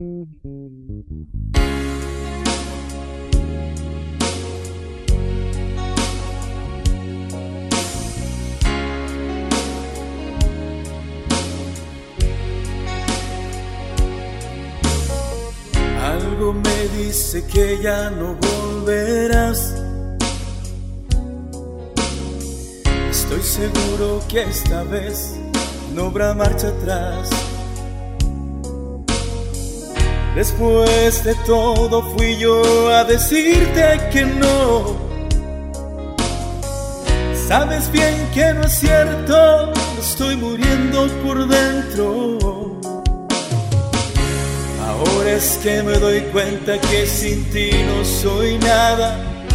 Algo me dice que ya no volverás. Estoy seguro que esta vez no habrá marcha atrás. Después de todo fui yo a decirte que no. Sabes bien que no es cierto, estoy muriendo por dentro. Ahora es que me doy cuenta que sin ti no soy nada.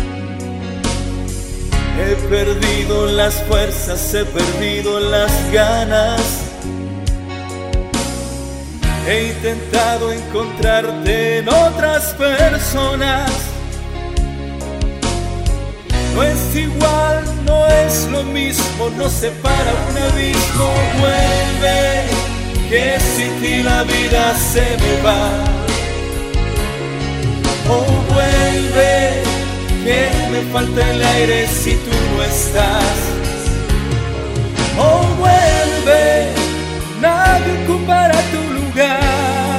He perdido las fuerzas, he perdido las ganas. He intentado encontrarte en otras personas. No es igual, no es lo mismo, nos separa un abismo. Vuelve, que sin ti la vida se me va. Oh, vuelve, que me falta el aire si tú no estás. Oh, vuelve, nadie ocupará tu lugar.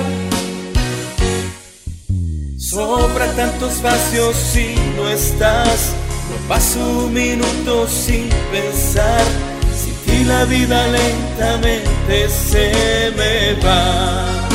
Sobra tanto espacio si no estás. No paso un minuto sin pensar. Sin ti la vida lentamente se me va.